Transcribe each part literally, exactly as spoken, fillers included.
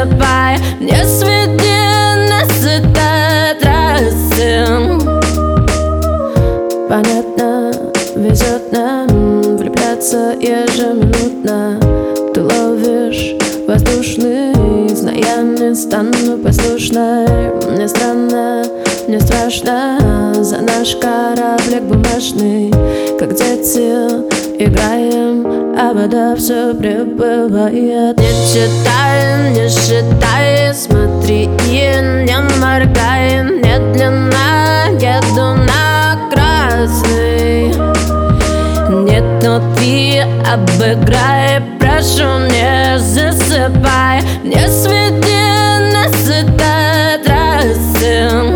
засыпай, не сведи нас с этой трассы. Понятно, везет нам влюбляться ежеминутно. Ты ловишь воздушный, зная, не стану послушной. Мне странно, мне страшно за наш кораблик бумажный. Как дети играем, а вода все прибывает. Не читай, не считай, смотри и не моргай. Медленно еду на красный. Нет, но ты обыграй, прошу, не засыпай, не сведи нас с этой трассы.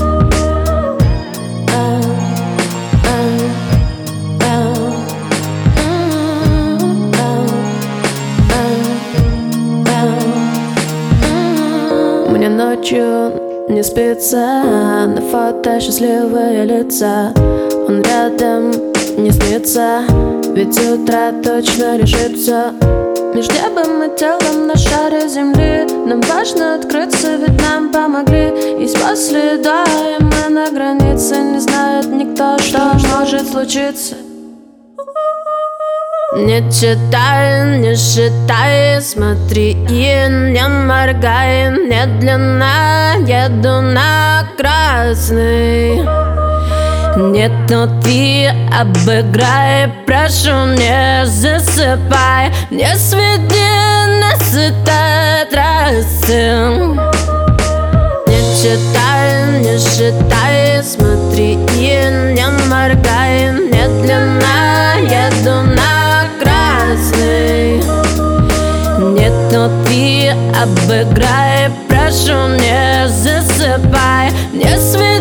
Мне ночью не спится, на фото счастливые лица. Он рядом, не снится, ведь с утра точно решит все. Между небом и телом на шаре земли нам важно открыться, ведь нам помогли. Есть после да, и мы на границе. Не знает никто, что может случиться. Не читай, не считай, смотри и не моргай. Медленно еду на красный. Нет, но ты обыграй, прошу, не засыпай, не сведи нас с этой трассы. Не читай, не считай, смотри и не моргай. Медленно еду на красный. Нет, но ты обыграй, прошу, не засыпай, не сведи